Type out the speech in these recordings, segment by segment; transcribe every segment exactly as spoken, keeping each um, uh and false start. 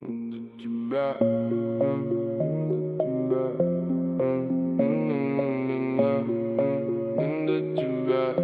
До тебя, до тебя, до тебя.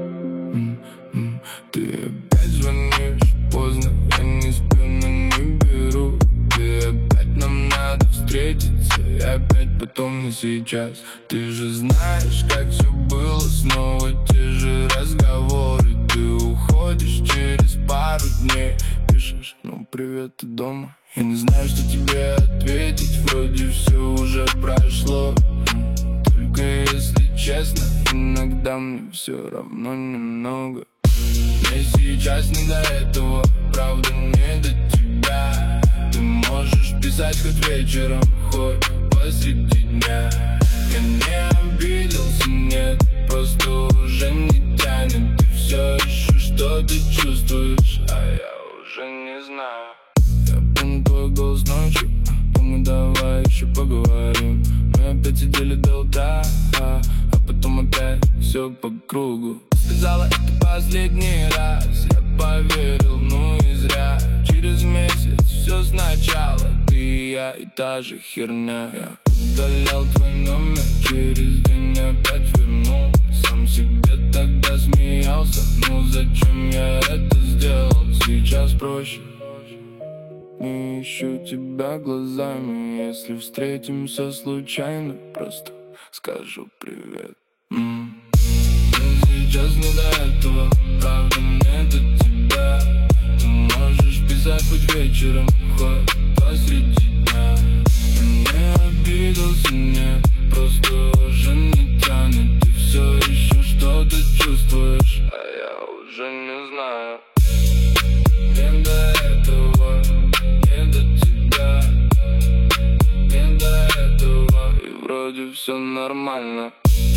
Ты опять звонишь поздно, я не сплю, но не беру. Ты опять, нам надо встретиться, и опять потом не сейчас. Ты же знаешь, как все было, снова те же разговоры. Ты уходишь через пару дней, пишешь: ну привет, ты дома? Я не знаю, что тебе ответить, вроде все уже прошло. Только если честно, иногда мне все равно немного. Мне сейчас не до этого, правда не до тебя. Ты можешь писать хоть вечером, хоть посреди дня. Я не обиделся, нет, просто уже не тянет. Ты все еще что-то чувствуешь, а я уже не знаю. Я помню твой голос ночью, помню, давай еще поговорим. Мы опять сидели до утра, а, а потом опять все по кругу. Сказала, это последний раз, я поверил, ну и зря. Через месяц все сначала, ты и я и та же херня. Я удалял твой номер, через день опять вернул. Сам себе тогда смеялся, ну зачем я это сделал? Сейчас проще, не ищу тебя глазами. Если встретимся случайно, просто скажу привет. М-м. Сейчас не до этого, правда не до тебя. Ты можешь писать хоть вечером, хоть посреди дня. Я не обиделся, нет, просто уже не тянет. Ты все еще что-то чувствуешь, а я уже не знаю. Не до этого, не до тебя, не до этого. И вроде все нормально.